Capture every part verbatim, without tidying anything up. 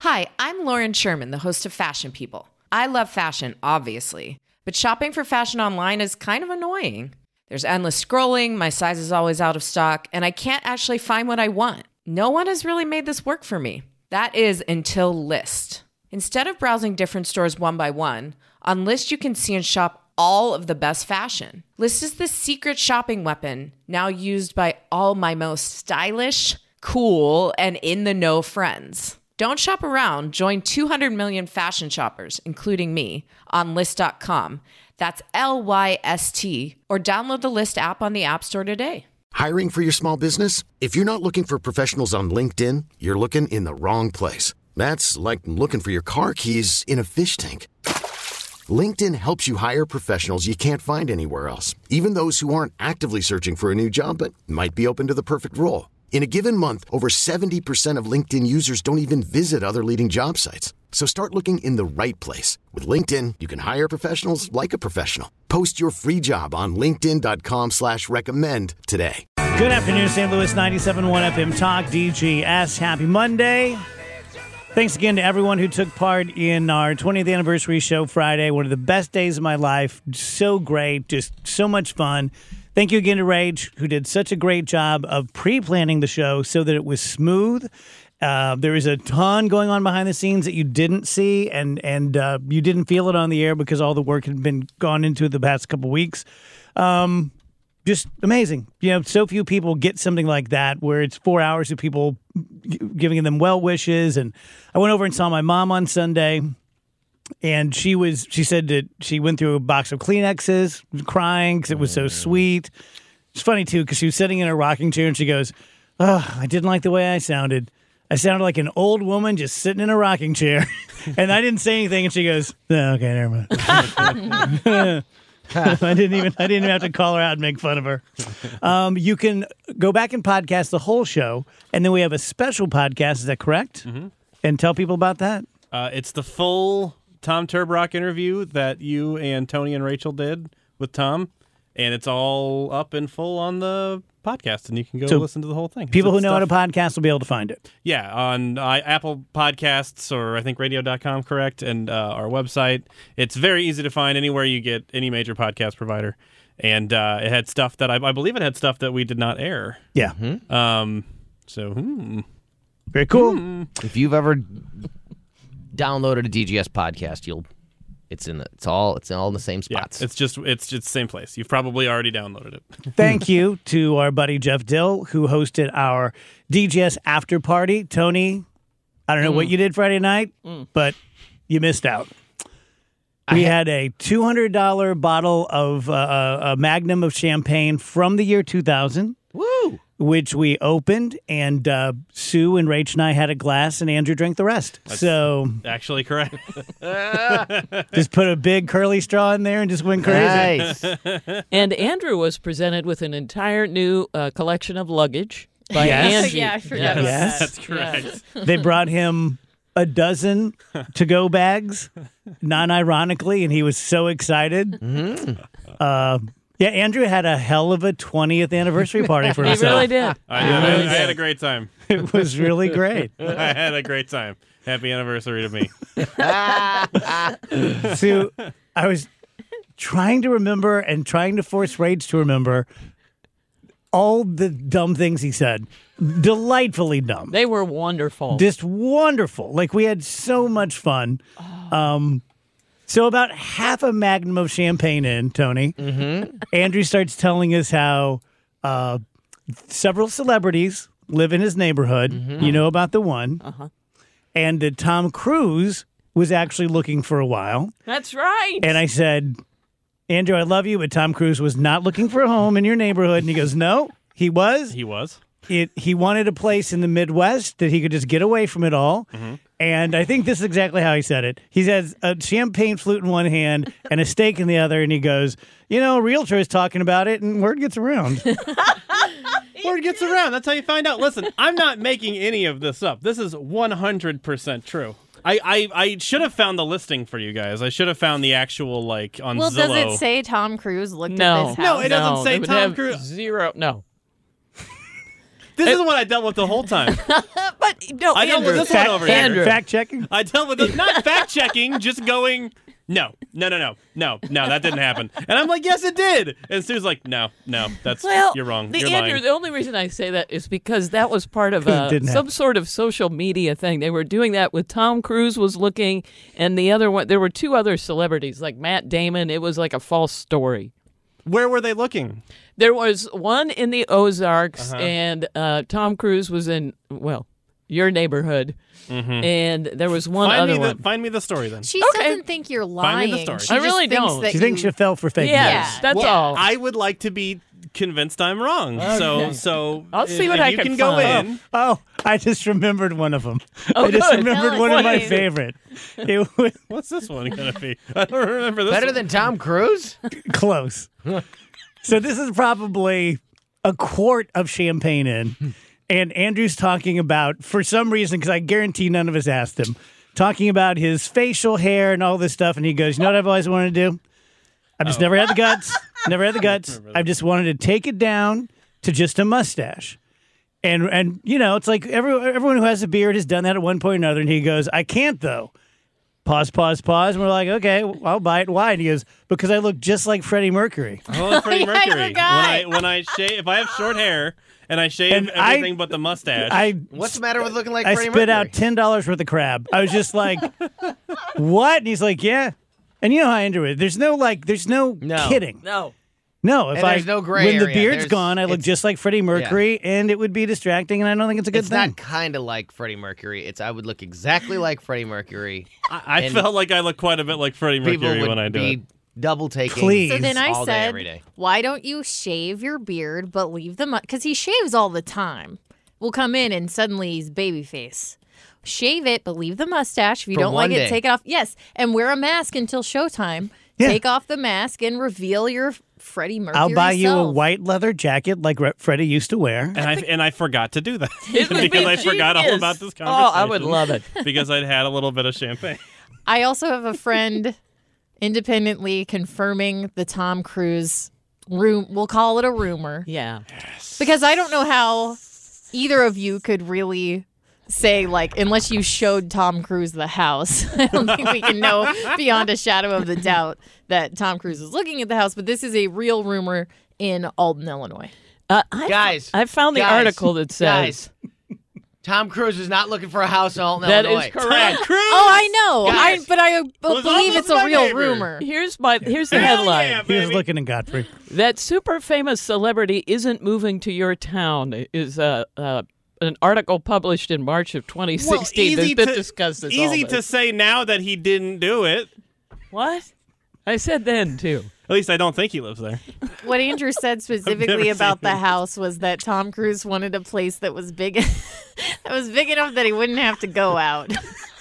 Hi, I'm Lauren Sherman, the host of Fashion People. I love fashion, obviously, but shopping for fashion online is kind of annoying. There's endless scrolling, my size is always out of stock, and I can't actually find what I want. No one has really made this work for me. That is until Lyst. Instead of browsing different stores one by one, on Lyst you can see and shop all of the best fashion. Lyst is the secret shopping weapon, now used by all my most stylish, cool, and in-the-know friends. Don't shop around. Join two hundred million fashion shoppers, including me, on Lyst dot com. That's L Y S T. Or download the Lyst app on the App Store today. Hiring for your small business? If you're not looking for professionals on LinkedIn, you're looking in the wrong place. That's like looking for your car keys in a fish tank. LinkedIn helps you hire professionals you can't find anywhere else, even those who aren't actively searching for a new job but might be open to the perfect role. In a given month, over seventy percent of LinkedIn users don't even visit other leading job sites. So start looking in the right place. With LinkedIn, you can hire professionals like a professional. Post your free job on linkedin dot com slash recommend today. Good afternoon, Saint Louis, ninety-seven point one F M Talk, D G S. Happy Monday. Thanks again to everyone who took part in our twentieth anniversary show Friday. One of the best days of my life. So great. Just so much fun. Thank you again to Rage, who did such a great job of pre-planning the show so that it was smooth. Uh, there is a ton going on behind the scenes that you didn't see, and and uh, you didn't feel it on the air because all the work had been gone into it the past couple weeks. Um, just amazing. You know, so few people get something like that where it's four hours of people giving them well wishes. And I went over and saw my mom on Sunday. And she was, she said that she went through a box of Kleenexes, crying because it was so sweet. It's funny, too, because she was sitting in a rocking chair and she goes, oh, I didn't like the way I sounded. I sounded like an old woman just sitting in a rocking chair. And I didn't say anything. And she goes, oh, okay, never mind. I didn't even, I didn't even have to call her out and make fun of her. Um, you can go back and podcast the whole show. And then we have a special podcast. Is that correct? Mm-hmm. And tell people about that. Uh, it's the full Tom Turbrock interview that you and Tony and Rachel did with Tom, and it's all up and full on the podcast, and you can go so listen to the whole thing. People it's who know stuff. how to podcast will be able to find it. Yeah, on uh, Apple Podcasts or I think radio dot com, correct, and uh, our website. It's very easy to find anywhere you get any major podcast provider, and uh, it had stuff that I, I believe it had stuff that we did not air. Yeah. Mm-hmm. Um. So, hmm. Very cool. Hmm. If you've ever downloaded a D G S podcast, you'll it's in the it's all it's all in the same spots. Yeah, it's just it's just the same place. You've probably already downloaded it. Thank you to our buddy Jeff Dill, who hosted our D G S after party. Tony, I don't know mm. what you did Friday night, mm. but you missed out. We had, had a two hundred dollars bottle of uh, a Magnum of champagne from the year two thousand. Woo! Which we opened, and uh, Sue and Rach and I had a glass, and Andrew drank the rest. That's so actually correct. Just put a big curly straw in there and just went crazy. Nice. And Andrew was presented with an entire new uh, collection of luggage by yes. Angie. Yeah, I forgot yes. about yes. that. That's correct. Yes. They brought him a dozen to-go bags, non-ironically, and he was so excited. Mm-hmm. Uh, yeah, Andrew had a hell of a twentieth anniversary party for himself. He really did. I, did. I, I had a great time. It was really great. I had a great time. Happy anniversary to me. So I was trying to remember and trying to force Rage to remember all the dumb things he said. Delightfully dumb. They were wonderful. Just wonderful. Like, we had so much fun. Oh. Um, so about half a Magnum of champagne in, Tony, Mm-hmm. Andrew starts telling us how uh, several celebrities live in his neighborhood. Mm-hmm. You know about the one. Uh-huh. And that Tom Cruise was actually looking for a while. That's right. And I said, Andrew, I love you, but Tom Cruise was not looking for a home in your neighborhood. And he goes, no, he was. He was. It, he wanted a place in the Midwest that he could just get away from it all. Mm-hmm. And I think this is exactly how he said it. He has a champagne flute in one hand and a steak in the other, and he goes, you know, a realtor is talking about it, and word gets around. Word gets around. That's how you find out. Listen, I'm not making any of this up. This is one hundred percent true. I, I, I should have found the listing for you guys. I should have found the actual, like, on well, Zillow. Well, does it say Tom Cruise looked No. at this house? No, it doesn't no, say they would Tom have Cruise. Zero. No. This is what I dealt with the whole time. But no, I dealt Andrew, with this fact, one over fact, here. fact checking. I dealt with it, not fact checking, just going, no, no, no, no, no, no, that didn't happen. And I'm like, yes, it did. And Sue's like, no, no, that's Well, you're wrong. The You're Andrew, lying. the only reason I say that is because that was part of uh, Didn't some happen. sort of social media thing. They were doing that with Tom Cruise was looking, and the other one. There were two other celebrities like Matt Damon. It was like a false story. Where were they looking? There was one in the Ozarks, Uh-huh. and uh, Tom Cruise was in well your neighborhood, and there was one Find other me, the, one. find me the story then. She Okay. doesn't think you're lying. Find me the story. She I just really thinks don't. That She thinks you, she fell for fake Yes, news. that's well, all. I would like to be convinced I'm wrong. So, so I'll see if, what if I you can can go find. in. Oh, I just remembered one of them. Oh, I just good. remembered Tell one us, of my please. favorite. It was What's this one gonna be? I don't remember this. Better one. than Tom Cruise? close. So this is probably a quart of champagne in. And Andrew's talking about, for some reason, because I guarantee none of us asked him, talking about his facial hair and all this stuff. And he goes, you know what I've always wanted to do? I've just never had the guts. Never had the guts. I've just wanted to take it down to just a mustache. And, and you know, it's like every, everyone who has a beard has done that at one point or another. And he goes, I can't, though. Pause, pause, pause. And we're like, okay, well, I'll buy it. Why? And he goes, because I look just like Freddie Mercury. Well, Freddie Yeah, I Mercury. When forgot. I when I shave, if I have short hair and I shave And I- everything but the mustache, I What's the matter with looking like I Freddie spit Mercury? out ten dollars worth of crab. I was just like, "What?" And he's like, "Yeah." And you know how Andrew is. There's no like. There's no, No. kidding. no. No. If And I there's no gray when the area. beard's There's- gone, I look it's- just like Freddie Mercury, and it would be distracting. And I don't think it's a good It's thing. not kind of like Freddie Mercury. It's I would look exactly like Freddie Mercury. I, I and felt like I look quite a bit like Freddie People Mercury would when I do be it. double taking. Please. So then I all day, said, every day. why don't you shave your beard but leave the because he shaves all the time. We'll come in and suddenly he's babyface. Shave it, but leave the mustache. If you For don't like one it, day. take it off. Yes, and wear a mask until showtime. Yeah. Take off the mask and reveal your Freddie Mercury. I'll buy you a self. white leather jacket like Re- Freddie used to wear. And I and I forgot to do that It would because be I forgot all genius. about this Oh, conversation. I would love it. because I'd had a little bit of champagne. I also have a friend independently confirming the Tom Cruise room. We'll call it a rumor. Yeah. Because I don't know how either of you could really say, like, unless you showed Tom Cruise the house. I don't think we can know beyond a shadow of the doubt that Tom Cruise is looking at the house. But this is a real rumor in Alden, Illinois. Uh, I, Guys, I found the guys, article that says Guys, Tom Cruise is not looking for a house in Alton, that Illinois. is correct. Oh, I know. I, Guys. but I Was believe almost it's a my real neighbor. rumor. Here's my here's the Hell headline. yeah, He was baby. looking in Godfrey. That super famous celebrity isn't moving to your town is uh, uh, an article published in March of twenty sixteen. Well, easy There's been to- discussed this Easy all to this. say now that he didn't do it. What? I said then too. At least I don't think he lives there. What Andrew said specifically never about seen the him. house was that Tom Cruise wanted a place that was big, that was big enough that he wouldn't have to go out.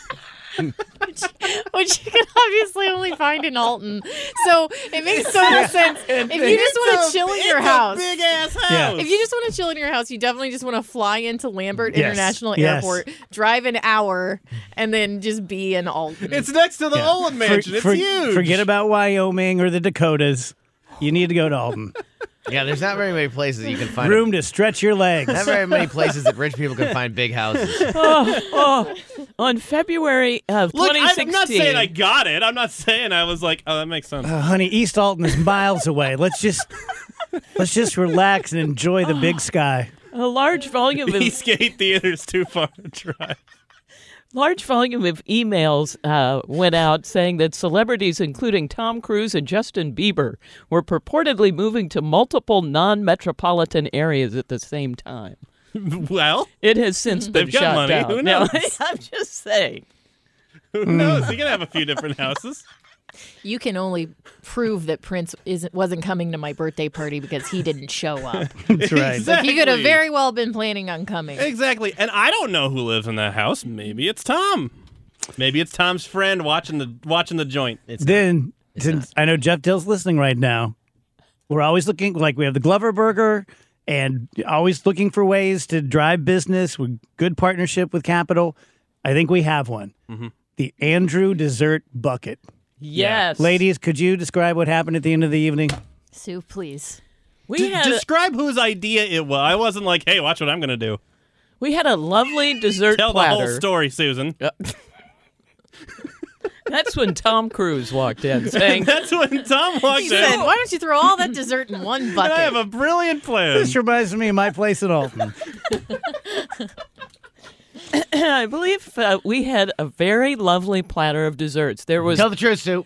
which, which you can obviously only find in Alton. So it makes so much sense. If you just want to chill in your house, big ass house. Yeah. if you just want to chill in your house, you definitely just want to fly into Lambert Yes. International Yes. Airport, drive an hour, and then just be in Alton. It's next to the Yeah. Olin Mansion. For- it's for- huge. Forget about Wyoming or the Dakotas. You need to go to Alton. Yeah, there's not very many places you can find. Room to stretch your legs. Not very many places that rich people can find big houses. oh, oh. On February of Look, twenty sixteen. I'm not saying I got it. I'm not saying I was like, oh, that makes sense. Uh, honey, East Alton is miles away. Let's just let's just relax and enjoy the big sky. a large volume of Eastgate Theater's too far to drive. large volume of emails uh, went out saying that celebrities, including Tom Cruise and Justin Bieber, were purportedly moving to multiple non-metropolitan areas at the same time. Well, It has since been They've got shot money. down. Who Now, knows? I'm just saying. who knows? He can have a few different houses. You can only prove that Prince isn't wasn't coming to my birthday party because he didn't show up. That's right. Exactly. He could have very well been planning on coming. Exactly. And I don't know who lives in that house. Maybe it's Tom. Maybe it's Tom's friend watching the watching the joint. It's Then, since I know Jeff Dill's listening right now, we're always looking, like we have the Glover Burger and always looking for ways to drive business with good partnership with Capital. I think we have one. Mm-hmm. The Andrew Dessert Bucket. Yes. Ladies, could you describe what happened at the end of the evening? Sue, please. We D- had a, describe whose idea it was. I wasn't like, hey, watch what I'm going to do. we had a lovely dessert Tell platter. the whole story, Susan. That's when Tom Cruise walked in saying, That's when Tom walked He in. said, "Why don't you throw all that dessert in one And bucket?" I have a brilliant plan. This reminds me of my place at Alton. I believe uh, we had a very lovely platter of desserts. There was Tell the truth, Sue.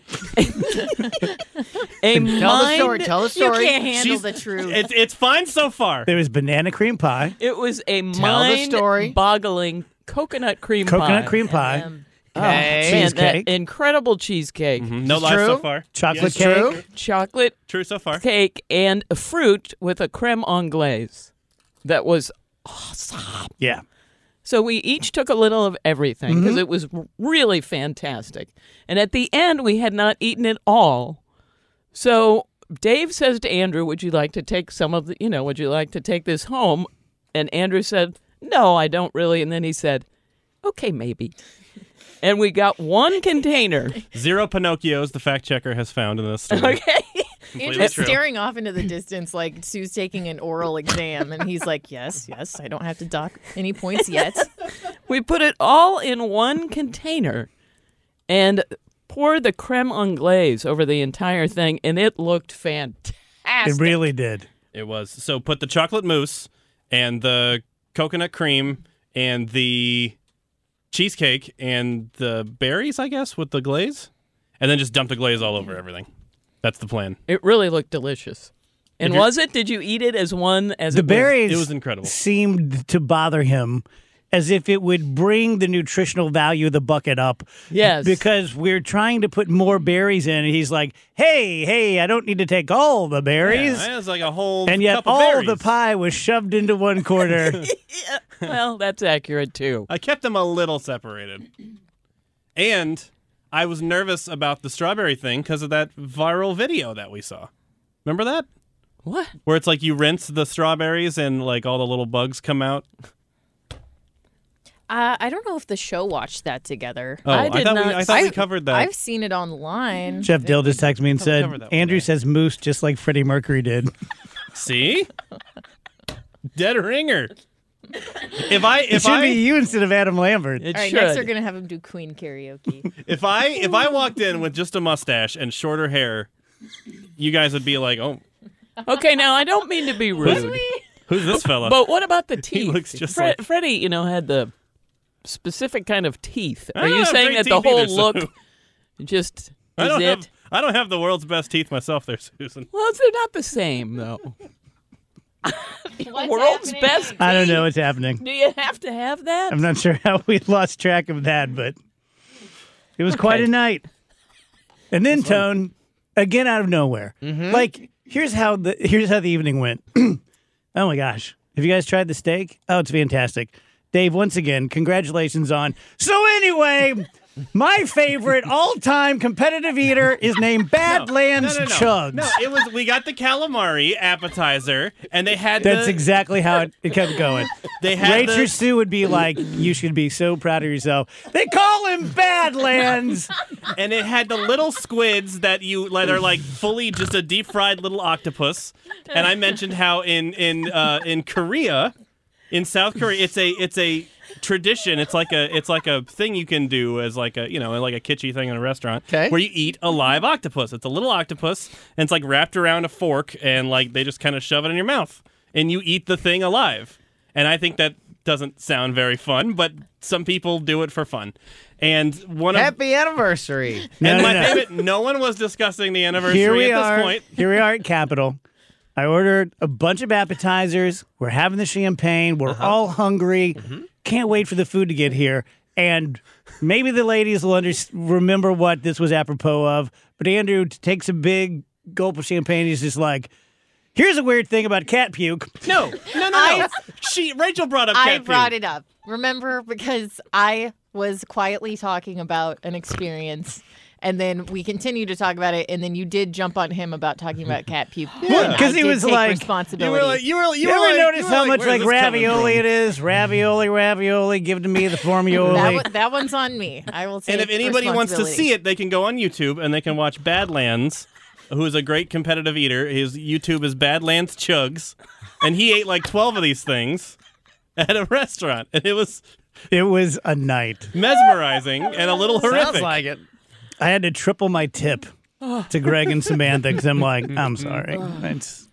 a Tell the mind- story. Tell the You story. can't handle She's- the truth. It's, it's fine so far. There was banana cream pie, It was a Tell the story. mind-boggling coconut cream coconut pie. cream pie, Um, Oh, man, that cheesecake. incredible cheesecake, No It's lies so true. far. chocolate Yes, cake. True. chocolate True so far. cake, and a fruit with a creme anglaise. That was awesome. Yeah. So we each took a little of everything because it was r- really fantastic. And at the end, we had not eaten it all. So Dave says to Andrew, "Would you like to take some of the, you know, would you like to take this home?" And Andrew said, "No, I don't really." And then he said, "Okay, maybe." And we got one container. Zero Pinocchios, the fact checker has found in this story. Okay. Andrew's true. staring off into the distance like Sue's taking an oral exam, and he's like, "Yes, yes, I don't have to dock any points yet." We put it all in one container and poured the creme anglaise over the entire thing, and it looked fantastic. It really did. It was. So put the chocolate mousse and the coconut cream and the cheesecake and the berries, I guess, with the glaze, and then just dump the glaze all over everything. That's the plan. It really looked delicious. And If you're- was it? Did you eat it as one as The it was? berries it was incredible. seemed to bother him as if it would bring the nutritional value of the bucket up. Yes. Because we're trying to put more berries in, and he's like, hey, hey, I don't need to take all the berries. Yeah, it was like a whole and yet cup of all berries. the pie was shoved into one corner. Well, that's accurate too. I kept them a little separated. And I was nervous about the strawberry thing because of that viral video that we saw. Remember that? What? Where it's like you rinse the strawberries and like all the little bugs come out. Uh, I don't know if the show watched that together. Oh, I did thought not we I thought we I've- covered that. I've seen it online. Jeff Dill just texted me and thought we said, covered that one Andrew day." says moose just like Freddie Mercury did. See? Dead ringer. If I It if should I be you instead of Adam Lambert. It All right, should. next we're gonna have him do Queen karaoke. if I if I walked in with just a mustache and shorter hair, you guys would be like, "Oh, Okay, now I don't mean to be rude, who's this fella?" but what about the teeth? looks just Fre- like- Freddie, you know, had the specific kind of teeth. I Are don't you have saying great that the teeth whole either, look Sue. just I is don't it? have I don't have the world's best teeth myself there, Susan. Well, they're not the same though. World's happening? best. I don't know what's happening. Do you have to have that? I'm not sure how we lost track of that, but it was quite a night. And then Tone, again out of nowhere. Like, here's how the here's how the evening went. Oh my gosh. Have you guys tried the steak? Oh, it's fantastic. Dave, once again, congratulations on. So anyway, my favorite all-time competitive eater is named Badlands no, no, no. Chugs. No, it was we got the calamari appetizer, and they had That's the, exactly how it, it kept going. They had Rachel the, Sue would be like, you should be so proud of yourself. They call him Badlands. and it had the little squids that you that are like fully just a deep fried little octopus. And I mentioned how in in uh, in Korea, in South Korea, it's a it's a tradition. It's like a it's like a thing you can do as like a you know like a kitschy thing in a restaurant 'Kay. where you eat a live octopus. It's a little octopus and it's like wrapped around a fork and like they just kind of shove it in your mouth and you eat the thing alive. And I think that doesn't sound very fun, but some people do it for fun. And one of Happy anniversary. No, and no, my no. favorite, no one was discussing the anniversary Here we at this are. point. Here we are at Capitol. I ordered a bunch of appetizers. We're having the champagne. We're Uh-huh. all hungry. Mm-hmm. Can't wait for the food to get here. And maybe the ladies will under- remember what this was apropos of. But Andrew takes a big gulp of champagne. He's just like, here's a weird thing about cat puke. No, no, no, no. she Rachel brought up. I cat brought puke. it up. Remember, because I was quietly talking about an experience, and then we continued to talk about it, and then you did jump on him about talking about cat puke. Well, And 'cause I he did was take like- You responsibility. were like, you were, you You were ever like, notice you were how like, much where's like this coming ravioli from? it is? Ravioli, ravioli. Give it to me, the formioli. that, one, that one's on me. I will take And if anybody wants to responsibility. see it, they can go on YouTube and they can watch Badlands who is a great competitive eater. His YouTube is Badlands Chugs, and he ate like twelve of these things at a restaurant, and it was It was a night. mesmerizing and a little horrific. Sounds like it. I had to triple my tip to Greg and Samantha because I'm like, I'm sorry. It's,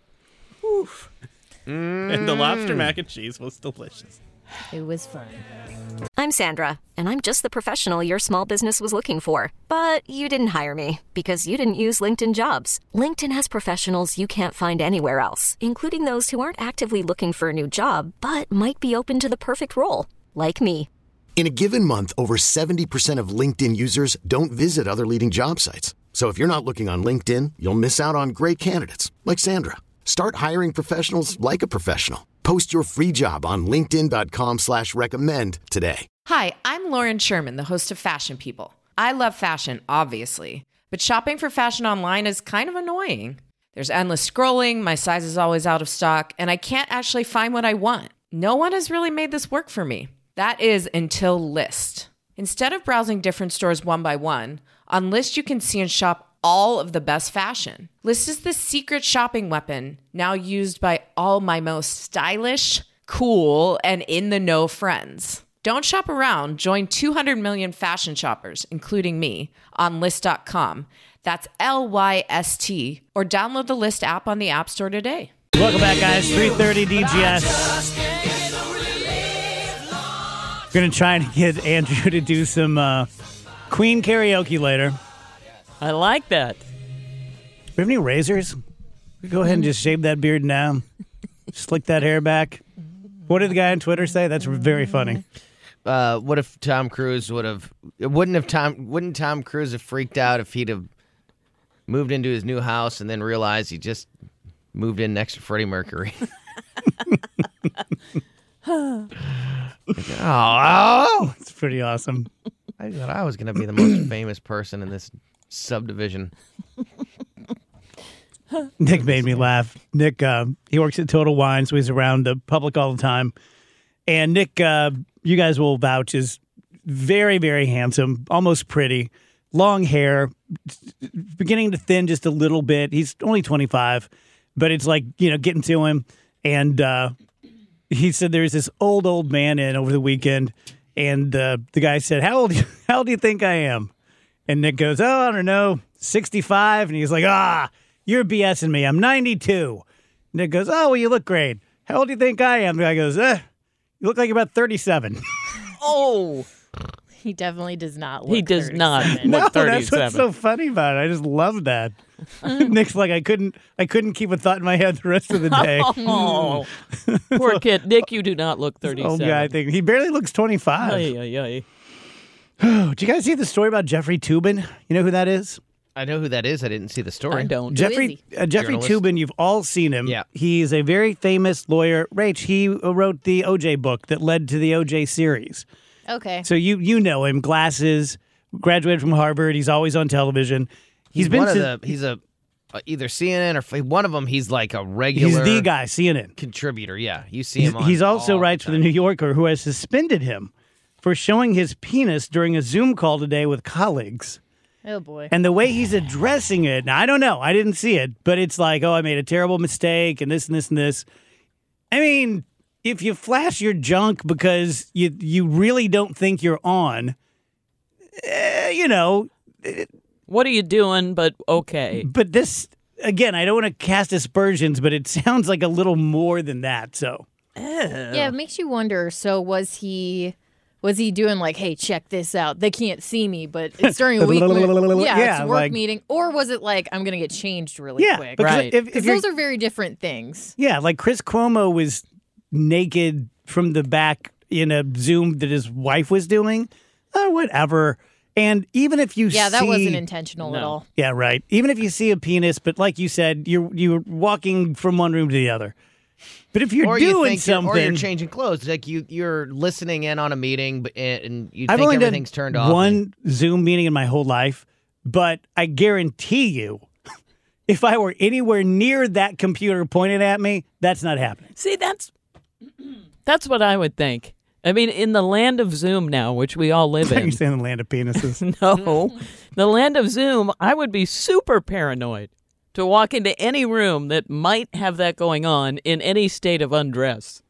And the lobster mac and cheese was delicious. It was fun. I'm Sandra, and I'm just the professional your small business was looking for. But you didn't hire me because you didn't use LinkedIn Jobs. LinkedIn has professionals you can't find anywhere else, including those who aren't actively looking for a new job, but might be open to the perfect role, like me. In a given month, over seventy percent of LinkedIn users don't visit other leading job sites. So if you're not looking on LinkedIn, you'll miss out on great candidates like Sandra. Start hiring professionals like a professional. Post your free job on linkedin.com slash recommend today. Hi, I'm Lauren Sherman, the host of Fashion People. I love fashion, obviously, but shopping for fashion online is kind of annoying. There's endless scrolling, my size is always out of stock, and I can't actually find what I want. No one has really made this work for me. That is until Lyst. Instead of browsing different stores one by one, on Lyst you can see and shop all of the best fashion. Lyst is the secret shopping weapon now used by all my most stylish, cool, and in-the-know friends. Don't shop around. Join two hundred million fashion shoppers, including me, on Lyst dot com. That's L Y S T. Or download the Lyst app on the App Store today. welcome back, guys. three thirty D G S. Going to try and get Andrew to do some uh, Queen karaoke later. I like that. Do we have any razors? We go ahead and just shave that beard now. Slick that hair back. What did the guy on Twitter say? That's very funny. Uh, what if Tom Cruise would have? Wouldn't have Tom? Wouldn't Tom Cruise have freaked out if he'd have moved into his new house and then realized he just moved in next to Freddie Mercury? oh, oh, It's pretty awesome. I thought I was going to be the most famous person in this subdivision. Nick made me laugh. Nick, uh, he works at Total Wine, so he's around the public all the time. And Nick, uh, you guys will vouch, is very, very handsome, almost pretty, long hair, beginning to thin just a little bit. He's only twenty-five, but it's like, you know, getting to him. And uh, he said there's this old, old man in over the weekend, and uh, the guy said, how old, how old do you think I am? And Nick goes, oh, I don't know, sixty-five. And he's like, ah, you're BSing me. I'm ninety-two. Nick goes, oh, well, you look great. How old do you think I am? The guy goes, eh, you look like you're about thirty-seven. Oh, He definitely does not look he does not thirty-seven. No, look that's thirty-seven. what's so funny about it. I just love that. Nick's like, I couldn't I couldn't keep a thought in my head the rest of the day. Oh, poor kid. Nick, you do not look thirty-seven. Old guy thing. He barely looks twenty-five. Ay, ay, ay. Did you guys see the story about Jeffrey Toobin? You know who that is? I know who that is. I didn't see the story. I don't. Jeffrey is uh, Jeffrey Journalist? Toobin, you've all seen him. Yeah. He's a very famous lawyer. Rach, he uh, wrote the O J book that led to the O J series. Okay. So you you know him, glasses, graduated from Harvard. He's always on television. He's, been one to, of the. He's a uh, either C N N or one of them. He's like a regular. he's the guy, C N N. contributor. Yeah, you see He's, him. On he's also all writes the for the New Yorker, who has suspended him for showing his penis during a Zoom call today with colleagues. Oh boy. And the way he's addressing it, now, I don't know, I didn't see it, but it's like, oh, I made a terrible mistake and this and this and this. I mean, if you flash your junk because you you really don't think you're on, eh, you know, What are you doing? But okay. but this, again, I don't want to cast aspersions, but it sounds like a little more than that, so. Yeah, it makes you wonder. So was he was he doing like, hey, check this out? They can't see me, but it's during a week. yeah, Yeah, it's a work like- meeting. Or was it like, I'm gonna get changed really Yeah, quick? because Right. if, if Because you're, those are very different things. yeah, like Chris Cuomo was naked from the back in a Zoom that his wife was doing, or whatever. And even if you Yeah, that see, wasn't intentional at all. yeah, right. Even if you see a penis, but like you said, you're you're walking from one room to the other. But if you're or you doing think you're- something, or you're changing clothes. Like you, you're listening in on a meeting, but and you I've think only everything's done turned off. one Zoom meeting in my whole life, but I guarantee you, if I were anywhere near that computer pointed at me, that's not happening. See, that's that's what I would think. I mean, in the land of Zoom now, which we all live You're in. saying the land of penises. No, the land of Zoom, I would be super paranoid. to walk into any room that might have that going on in any state of undress.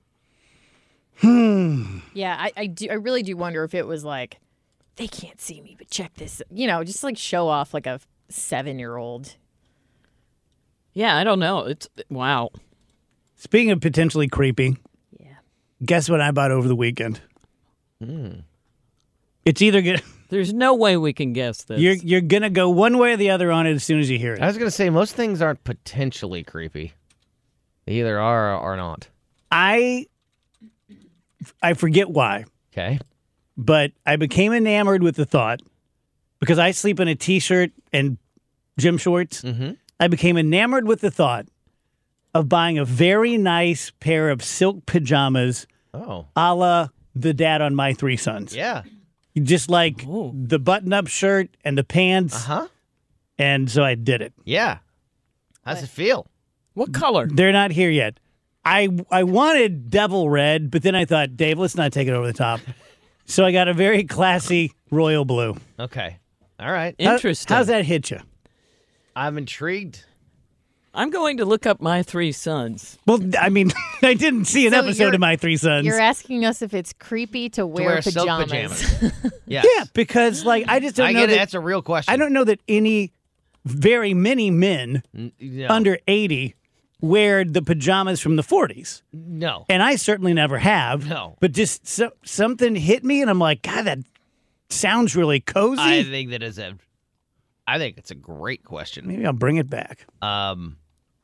Hmm. Yeah, I, I do. I really do wonder if it was like, they can't see me, but check this. You know, just like show off like a seven-year-old. Yeah, I don't know. It's wow. Speaking of potentially creepy, Yeah. guess what I bought over the weekend? Mm. It's either gonna There's no way we can guess this. you're you're gonna go one way or the other on it as soon as you hear it. I was gonna say most things aren't potentially creepy. They either are or are not. I I forget why, Okay. but I became enamored with the thought because I sleep in a t-shirt and gym shorts. Mm-hmm. I became enamored with the thought of buying a very nice pair of silk pajamas, Oh. a la the dad on My Three Sons. Yeah. Just like Ooh. the button-up shirt and the pants, Uh-huh. and so I did it. Yeah. How's it feel? What color? They're not here yet. I I wanted devil red, but then I thought, Dave, let's not take it over the top. So I got a very classy royal blue. Okay. All right. How- Interesting. how's that hit you? I'm intrigued. I'm going to look up My Three Sons. Well, I mean, I didn't see an So episode you're- of My Three Sons. You're asking us if it's creepy to wear, wear silk pajamas. pajamas. Yes. Yeah, because like I just don't I know get it. that That's a real question. I don't know that any very many men N- no. under eighty wear the pajamas from the forties. No. And I certainly never have. No. But just so, something hit me, and I'm like, God, that sounds really cozy. I think that is a. I think it's a great question. Maybe I'll bring it back. Um,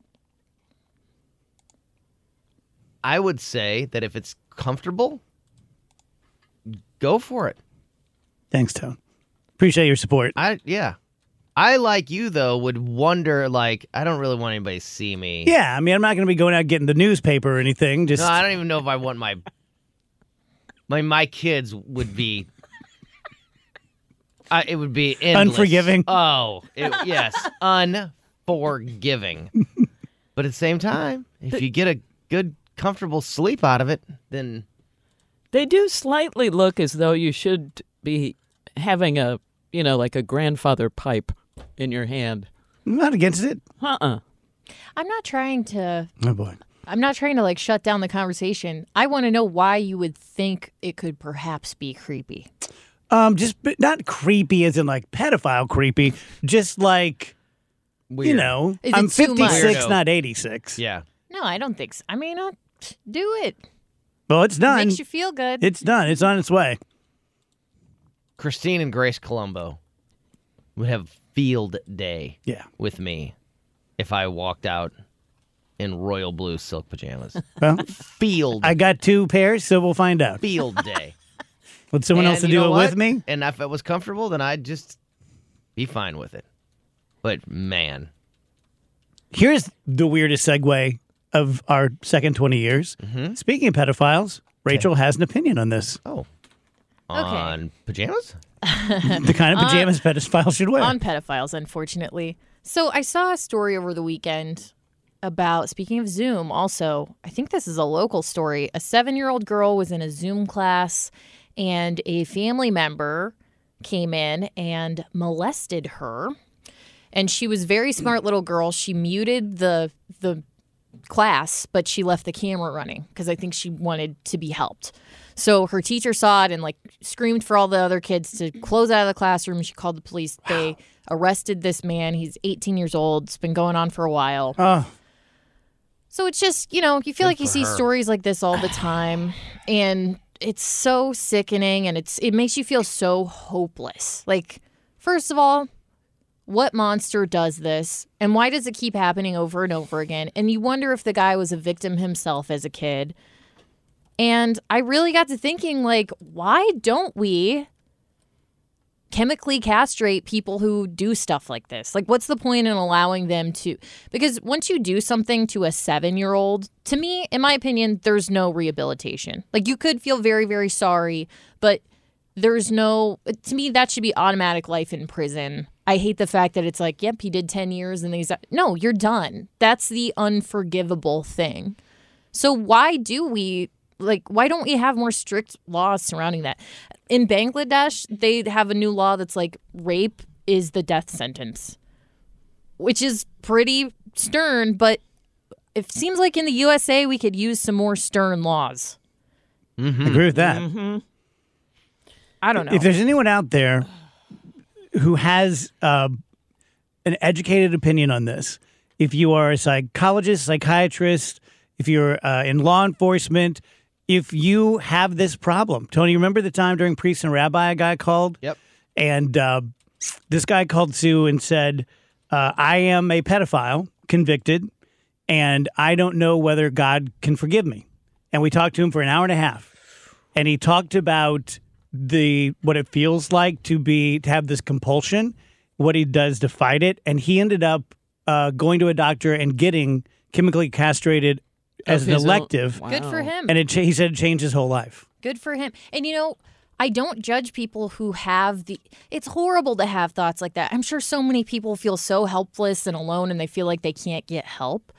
I would say that if it's comfortable, go for it. Thanks, Tone. Appreciate your support. I yeah. I, like you though, would wonder like I don't really want anybody to see me. Yeah, I mean, I'm not going to be going out getting the newspaper or anything. Just No, I don't even know if I want my my my kids would be. Uh, it would be endless. Unforgiving. Oh, it, yes, unforgiving. But at the same time, if you get a good, comfortable sleep out of it, then They do slightly look as though you should be having a, you know, like a grandfather pipe in your hand. I'm not against it. Uh-uh. I'm not trying to. Oh boy. I'm not trying to like shut down the conversation. I want to know why you would think it could perhaps be creepy. Um, just but not creepy as in like pedophile creepy. Just like weird. you know, Is it I'm too much? fifty-six, Weirdo. not eighty-six. Yeah. No, I don't think so. I mean, uh, do it. Well, it's done. Makes you feel good. It's done. It's on its way. Christine and Grace Colombo would have field day Yeah. with me if I walked out in royal blue silk pajamas. Well, Field I got two pairs, so we'll find out. field day. Want someone And else to you do know it what? with me? And if it was comfortable, then I'd just be fine with it. But man, Here's the weirdest segue of our second twenty years. Mm-hmm. Speaking of pedophiles, Rachel has an opinion on this. oh, on pajamas? The kind of pajamas pedophiles should wear. On pedophiles, unfortunately. So I saw a story over the weekend about, speaking of Zoom, also, I think this is a local story. A seven-year-old girl was in a Zoom class, and a family member came in and molested her. And she was a very smart little girl. She muted the the class, but she left the camera running because I think she wanted to be helped. So her teacher saw it and like screamed for all the other kids to close out of the classroom. She called the police. Wow. They arrested this man. He's eighteen years old. It's been going on for a while. Oh, So it's just, you know, you feel Good like you for see her. stories like this all the time, and it's so sickening, and it's it makes you feel so hopeless. Like, first of all, what monster does this, and why does it keep happening over and over again? And you wonder if the guy was a victim himself as a kid. And I really got to thinking, like, why don't we chemically castrate people who do stuff like this? Like, what's the point in allowing them to? Because once you do something to a seven-year-old, to me, in my opinion, there's no rehabilitation. Like, you could feel very, very sorry, but there's no, to me, that should be automatic life in prison. I hate the fact that it's like, yep, he did ten years and he's, no, you're done. That's the unforgivable thing. So why do we, like, why don't we have more strict laws surrounding that? In Bangladesh, they have a new law that's like rape is the death sentence. which is pretty stern, but it seems like in the U S A we could use some more stern laws. Mm-hmm. I agree with that. Mm-hmm. I don't know. If there's anyone out there who has uh, an educated opinion on this, if you are a psychologist, psychiatrist, if you're uh, in law enforcement, if you have this problem. Tony, you remember the time during Priest and Rabbi a guy called? Yep. And uh, this guy called Sue and said, uh, I am a pedophile, convicted, and I don't know whether God can forgive me. And we talked to him for an hour and a half. And he talked about the what it feels like to be to have this compulsion, what he does to fight it. And he ended up uh, going to a doctor and getting chemically castrated as Of an his own- elective. Wow. Good for him. And it cha- he said it changed his whole life. Good for him. And you know, I don't judge people who have the. It's horrible to have thoughts like that. I'm sure so many people feel so helpless and alone and they feel like they can't get help.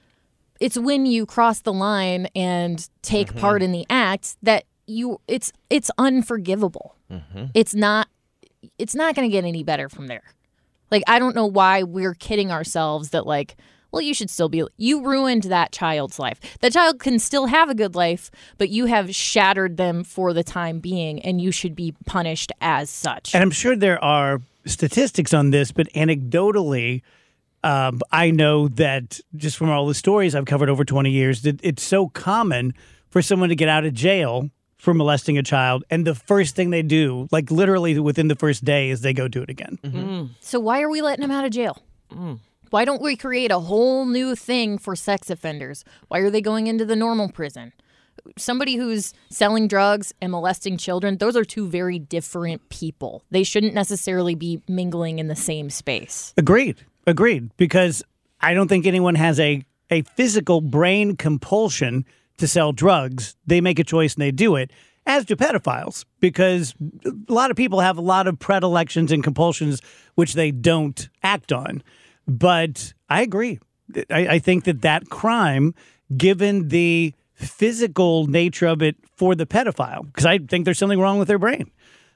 It's when you cross the line and take Mm-hmm. part in the act that you it's it's unforgivable. Mm-hmm. It's not it's not going to get any better from there. Like, I don't know why we're kidding ourselves that, like, well, you should still be, you ruined that child's life. That child can still have a good life, but you have shattered them for the time being, and you should be punished as such. And I'm sure there are statistics on this, but anecdotally, um, I know that just from all the stories I've covered over twenty years, that it's so common for someone to get out of jail for molesting a child, and the first thing they do, like literally within the first day, is they go do it again. Mm-hmm. So why are we letting them out of jail? Mm. Why don't we create a whole new thing for sex offenders? Why are they going into the normal prison? Somebody who's selling drugs and molesting children, those are two very different people. They shouldn't necessarily be mingling in the same space. Agreed. Agreed. Because I don't think anyone has a, a physical brain compulsion to sell drugs. They make a choice and they do it, as do pedophiles, because a lot of people have a lot of predilections and compulsions which they don't act on. But I agree. I, I think that that crime, given the physical nature of it for the pedophile, because I think there's something wrong with their brain,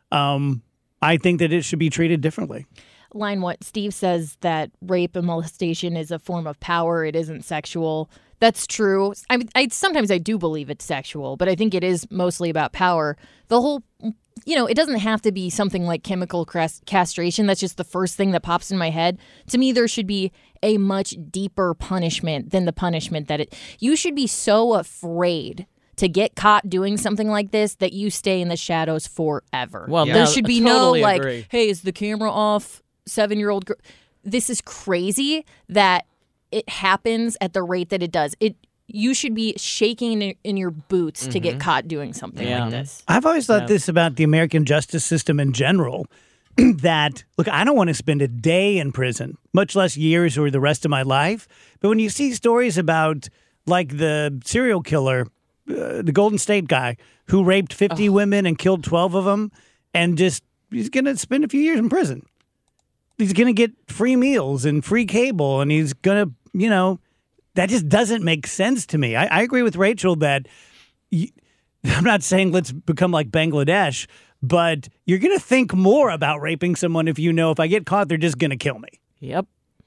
um, I think that it should be treated differently. Line what Steve says that rape and molestation is a form of power. It isn't sexual. That's true. I mean, I sometimes I do believe it's sexual, but I think it is mostly about power. The whole, you know, it doesn't have to be something like chemical cras- castration. That's just the first thing that pops in my head. To me, there should be a much deeper punishment than the punishment that it. You should be so afraid to get caught doing something like this that you stay in the shadows forever. Well, there no, should be totally no like, agree. hey, is the camera off? Seven-year-old girl. This is crazy that it happens at the rate that it does. It you should be shaking in, in your boots to get caught doing something Yeah. like this. I've always thought Yeah. this about the American justice system in general, that, look, I don't want to spend a day in prison, much less years or the rest of my life. But when you see stories about, like, the serial killer, uh, the Golden State guy, who raped fifty women and killed twelve of them, and just, he's going to spend a few years in prison. He's going to get free meals and free cable, and he's going to, you know, that just doesn't make sense to me. I, I agree with Rachel that you, I'm not saying let's become like Bangladesh, but you're going to think more about raping someone if you know if I get caught, they're just going to kill me. Yep.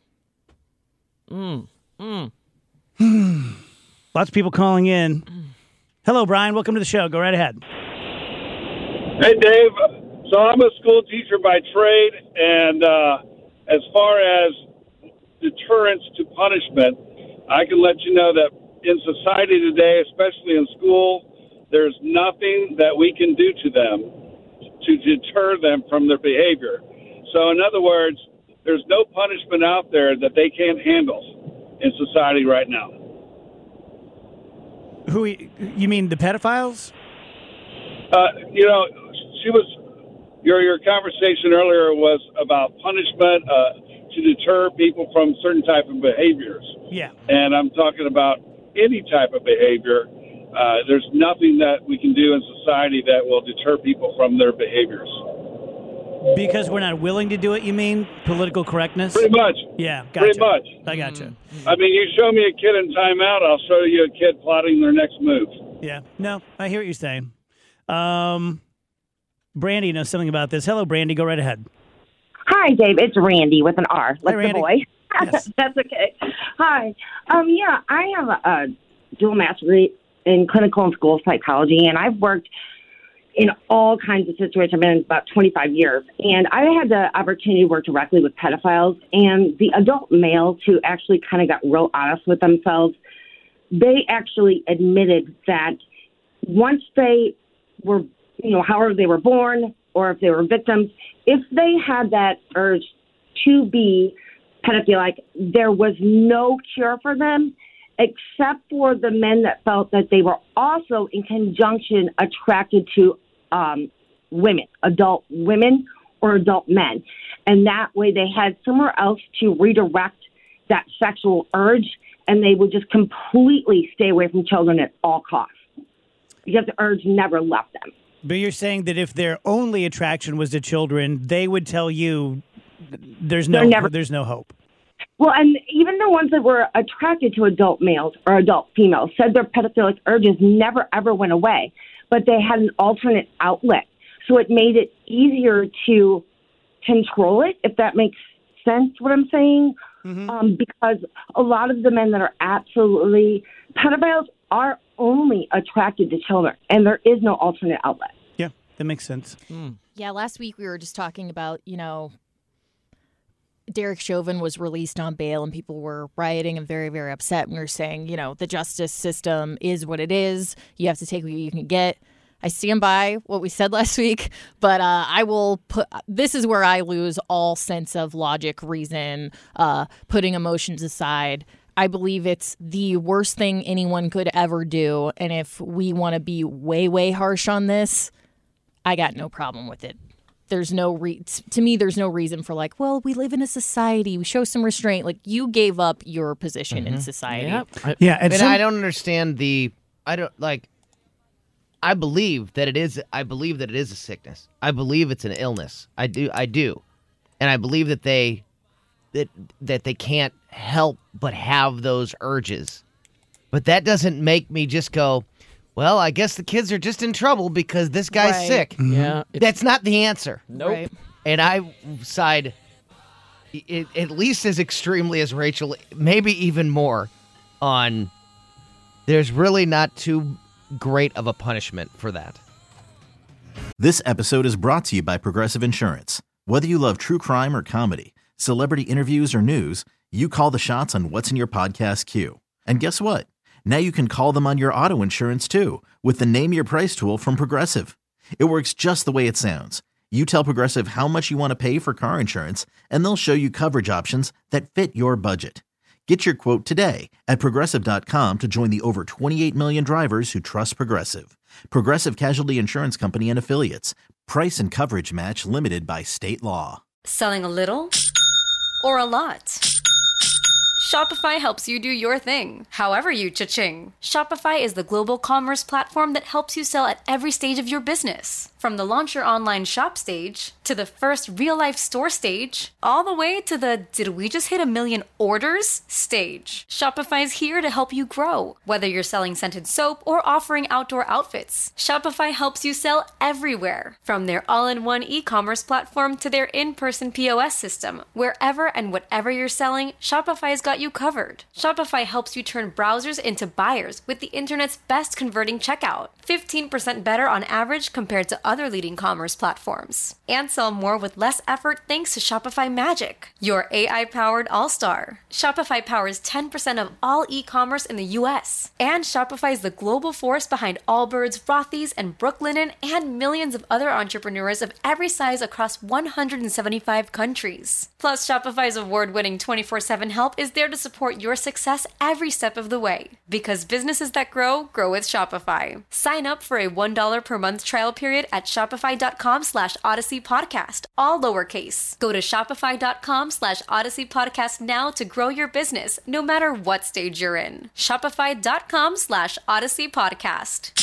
Mm. Mm. Lots of people calling in. Hello, Brian. Welcome to the show. Go right ahead. Hey, Dave. So I'm a school teacher by trade, and uh, as far as deterrence to punishment, I can let you know that in society today, especially in school, there's nothing that we can do to them to deter them from their behavior. So in other words, there's no punishment out there that they can't handle in society right now. Who you mean the pedophiles? Uh, you know, she was your your conversation earlier was about punishment uh, to deter people from certain type of behaviors. Yeah. And I'm talking about any type of behavior. Uh, there's nothing that we can do in society that will deter people from their behaviors. Because we're not willing to do it, you mean? Political correctness? Pretty much. Yeah, gotcha. Pretty much. I gotcha. I mean, you show me a kid in timeout, I'll show you a kid plotting their next move. Yeah. No, I hear what you're saying. Um, Brandy knows something about this. Hello, Brandy. Go right ahead. Hi, Dave. It's Randy with an R, like Randy. the boy. Yes. That's okay. Hi. Um, yeah, I have a, a dual master's degree in clinical and school psychology, and I've worked in all kinds of situations. I've been in about twenty-five years, and I had the opportunity to work directly with pedophiles, and the adult males who actually kind of got real honest with themselves, they actually admitted that once they were, you know, however they were born or if they were victims, if they had that urge to be pedophilic, there was no cure for them except for the men that felt that they were also in conjunction attracted to um, women, adult women or adult men. And that way they had somewhere else to redirect that sexual urge, and they would just completely stay away from children at all costs because the urge never left them. But you're saying that if their only attraction was to children, they would tell you there's no never- there's no hope. Well, and even the ones that were attracted to adult males or adult females said their pedophilic urges never, ever went away, but they had an alternate outlet. So it made it easier to control it, if that makes sense, what I'm saying. Mm-hmm. Um, because a lot of the men that are absolutely pedophiles are only attracted to children, and there is no alternate outlet. Yeah, that makes sense. Mm. Yeah, last week we were just talking about, you know, Derek Chauvin was released on bail and people were rioting and very, very upset. And we were saying, you know, the justice system is what it is. You have to take what you can get. I stand by what we said last week, but uh, I will put, this is where I lose all sense of logic, reason, uh, putting emotions aside. I believe it's the worst thing anyone could ever do. And if we want to be way, way harsh on this, I got no problem with it. There's no re- to me, there's no reason for like, well, we live in a society. We show some restraint. Like, you gave up your position Mm-hmm. in society. Yep. I, Yeah, and and some- I don't understand the. I don't like. I believe that it is. I believe that it is a sickness. I believe it's an illness. I do. I do, and I believe that they, that that they can't help but have those urges. But that doesn't make me just go, well, I guess the kids are just in trouble because this guy's Right. sick. Yeah. That's not the answer. Nope. Right. And I side i- at least as extremely as Rachel, maybe even more, on there's really not too great of a punishment for that. This episode is brought to you by Progressive Insurance. Whether you love true crime or comedy, celebrity interviews or news, you call the shots on what's in your podcast queue. And guess what? Now you can call them on your auto insurance too with the Name Your Price tool from Progressive. It works just the way it sounds. You tell Progressive how much you want to pay for car insurance, and they'll show you coverage options that fit your budget. Get your quote today at Progressive dot com to join the over twenty-eight million drivers who trust Progressive. Progressive Casualty Insurance Company and Affiliates. Price and coverage match limited by state law. Selling a little or a lot? Shopify helps you do your thing, however you cha-ching. Shopify is the global commerce platform that helps you sell at every stage of your business. From the launch your online shop stage, to the first real-life store stage, all the way to the did we just hit a million orders stage. Shopify's here to help you grow. Whether you're selling scented soap or offering outdoor outfits, Shopify helps you sell everywhere. From their all-in-one e-commerce platform to their in-person P O S system, wherever and whatever you're selling, Shopify's got you covered. Shopify helps you turn browsers into buyers with the internet's best converting checkout. fifteen percent better on average compared to other leading commerce platforms. And sell more with less effort thanks to Shopify Magic, your A I-powered all-star. Shopify powers ten percent of all e-commerce in the U S. And Shopify is the global force behind Allbirds, Rothy's, and Brooklinen, and millions of other entrepreneurs of every size across one hundred seventy-five countries. Plus, Shopify's award-winning twenty-four seven help is there to support your success every step of the way. Because businesses that grow, grow with Shopify. Sign up for a one dollar per month trial period at shopify.com slash Odyssey Podcast, all lowercase. Go to shopify.com slash Odyssey Podcast now to grow your business, no matter what stage you're in. Shopify.com slash Odyssey Podcast.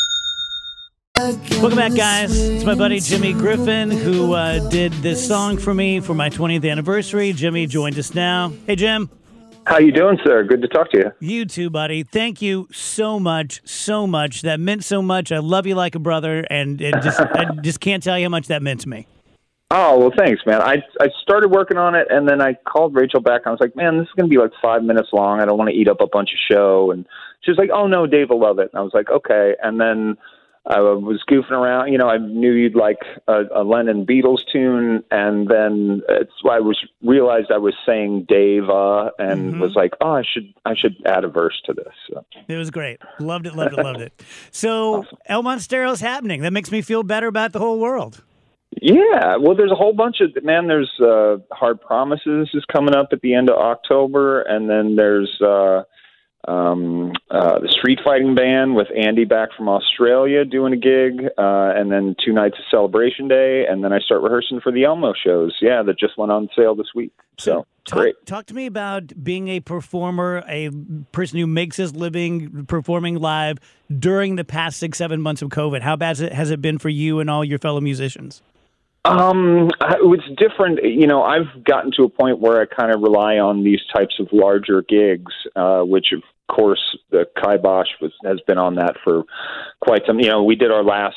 Welcome back, guys. It's my buddy Jimmy Griffin who uh, did this song for me for my twentieth anniversary. Jimmy joined us now. Hey, Jim. How you doing, sir? Good to talk to you. You too, buddy. Thank you so much, so much. That meant so much. I love you like a brother, and it just I just can't tell you how much that meant to me. Oh, well, thanks, man. I I started working on it, and then I called Rachel back. And I was like, man, this is going to be like five minutes long. I don't want to eat up a bunch of show. And she was like, oh, no, Dave will love it. And I was like, okay. And then I was goofing around. You know, I knew you'd like a, a Lennon Beatles tune. And then it's why I was realized I was saying Dave uh, and mm-hmm. was like, oh, I should I should add a verse to this. So. It was great. Loved it, loved it, loved it. So awesome. El Monstero's happening. That makes me feel better about the whole world. Yeah, well, there's a whole bunch of, man, there's uh, Hard Promises is coming up at the end of October, and then there's uh, um, uh, the Street Fighting Band with Andy back from Australia doing a gig, uh, and then two nights of Celebration Day, and then I start rehearsing for the Elmo shows, yeah, that just went on sale this week. So, talk, great. Talk to me about being a performer, a person who makes his living performing live during the past six, seven months of COVID. How bad has it been for you and all your fellow musicians? Um, it's different. You know, I've gotten to a point where I kind of rely on these types of larger gigs, uh, which of course the Kibosh was, has been on that for quite some, you know, we did our last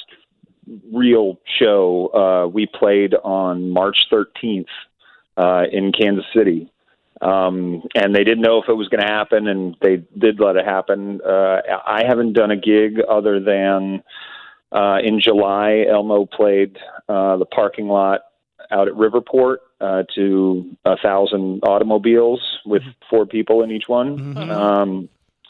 real show. Uh, we played on March thirteenth, uh, in Kansas City. Um, and they didn't know if it was going to happen, and they did let it happen. Uh, I haven't done a gig other than, Uh, in July, Elmo played uh, the parking lot out at Riverport uh, to a thousand automobiles with four people in each one. Mm-hmm. Um,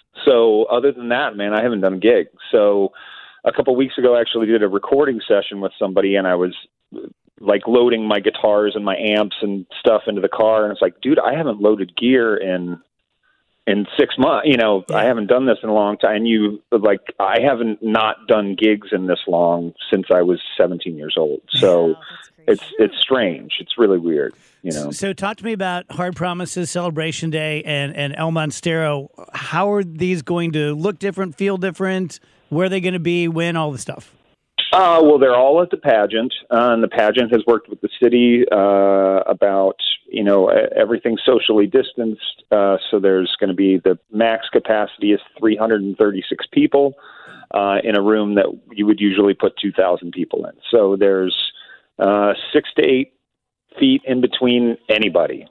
so other than that, man, I haven't done a gig. So a couple of weeks ago, I actually did a recording session with somebody, and I was like loading my guitars and my amps and stuff into the car. And it's like, dude, I haven't loaded gear in in six months, you know, yeah. I haven't done this in a long time. And you like, I haven't not done gigs in this long since I was seventeen years old. So yeah, it's, it's strange. It's really weird, you know? So talk to me about Hard Promises, Celebration Day, and, and El Monstero. How are these going to look different, feel different? Where are they going to be, when, all the stuff? Uh, well, they're all at the pageant, uh, and the pageant has worked with the city uh, about, you know, everything socially distanced. Uh, so there's going to be the max capacity is three hundred thirty-six people uh, in a room that you would usually put two thousand people in. So there's uh, six to eight feet in between anybody.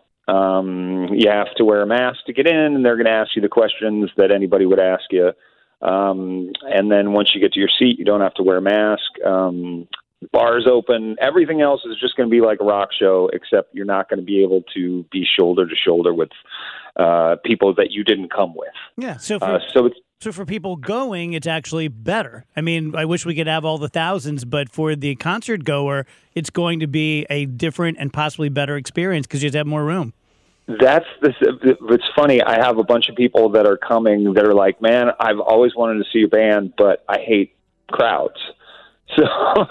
Um, you have to wear a mask to get in, and they're going to ask you the questions that anybody would ask you. Um, and then once you get to your seat, you don't have to wear a mask. Um, bars open. Everything else is just going to be like a rock show, except you're not going to be able to be shoulder to shoulder with uh, people that you didn't come with. Yeah. So for, uh, so it's so for people going, it's actually better. I mean, I wish we could have all the thousands, but for the concert goer, it's going to be a different and possibly better experience because you just have more room. That's this. It's funny. I have a bunch of people that are coming that are like, man, I've always wanted to see a band, but I hate crowds. So,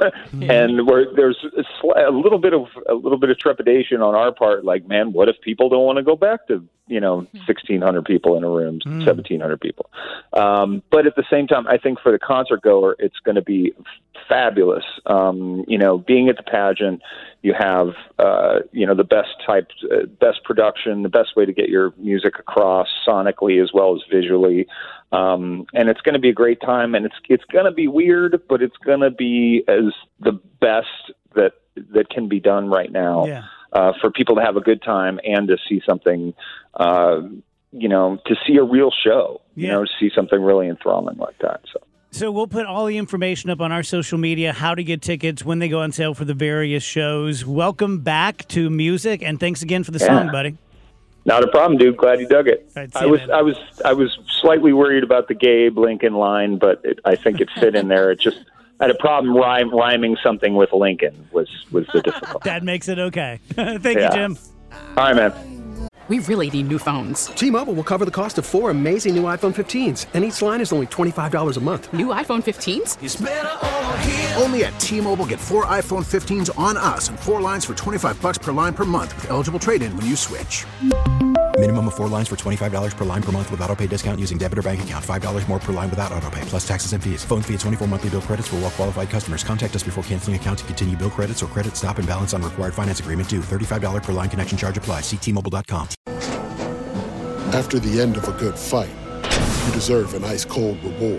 and we're, there's a, sl- a little bit of a little bit of trepidation on our part. Like, man, what if people don't want to go back to, you know, sixteen hundred people in a room, mm. seventeen hundred people? Um, but at the same time, I think for the concert goer, it's going to be fabulous. Um, you know, being at the pageant, you have, uh, you know, the best type, uh, best production, the best way to get your music across sonically as well as visually. Um, and it's going to be a great time, and it's it's going to be weird, but it's going to be as the best that that can be done right now yeah. uh, for people to have a good time and to see something, uh, you know, to see a real show, yeah. you know, to see something really enthralling like that. So. So we'll put all the information up on our social media, how to get tickets, when they go on sale for the various shows. Welcome back to music, and thanks again for the yeah. song, buddy. Not a problem, dude. Glad you dug it. Right, I was, I was, I was slightly worried about the Gabe Lincoln line, but it, I think it fit in there. It just I had a problem rhyme, rhyming something with Lincoln was was the difficulty. That makes it okay. Thank yeah. you, Jim. All right, man. We really need new phones. T-Mobile will cover the cost of four amazing new iPhone fifteens, and each line is only twenty-five dollars a month. New iPhone fifteens? It's better over here. Only at T-Mobile, get four iPhone fifteens on us and four lines for twenty-five dollars per line per month with eligible trade-in when you switch. Minimum of four lines for twenty-five dollars per line per month with autopay discount using debit or bank account. five dollars more per line without autopay, plus taxes and fees. Phone fee at twenty-four monthly bill credits for well-qualified customers. Contact us before canceling account to continue bill credits or credit stop and balance on required finance agreement due. thirty-five dollars per line connection charge applies. See T Mobile dot com. After the end of a good fight, you deserve an ice-cold reward.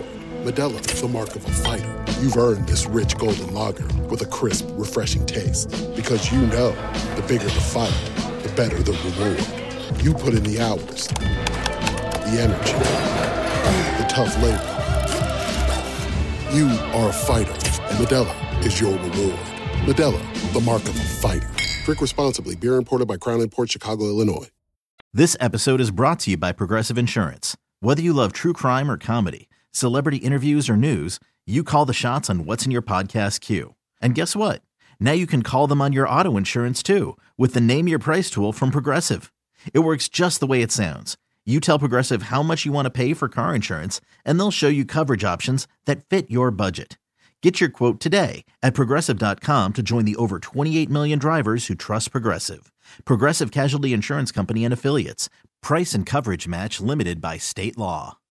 Modelo, the mark of a fighter. You've earned this rich golden lager with a crisp, refreshing taste. Because you know, the bigger the fight, the better the reward. You put in the hours, the energy, the tough labor. You are a fighter, and Modelo is your reward. Modelo, the mark of a fighter. Drink responsibly. Beer imported by Crown Imports, Chicago, Illinois. This episode is brought to you by Progressive Insurance. Whether you love true crime or comedy, celebrity interviews or news, you call the shots on what's in your podcast queue. And guess what? Now you can call them on your auto insurance too with the Name Your Price tool from Progressive. It works just the way it sounds. You tell Progressive how much you want to pay for car insurance, and they'll show you coverage options that fit your budget. Get your quote today at Progressive dot com to join the over twenty-eight million drivers who trust Progressive. Progressive Casualty Insurance Company and Affiliates. Price and coverage match limited by state law.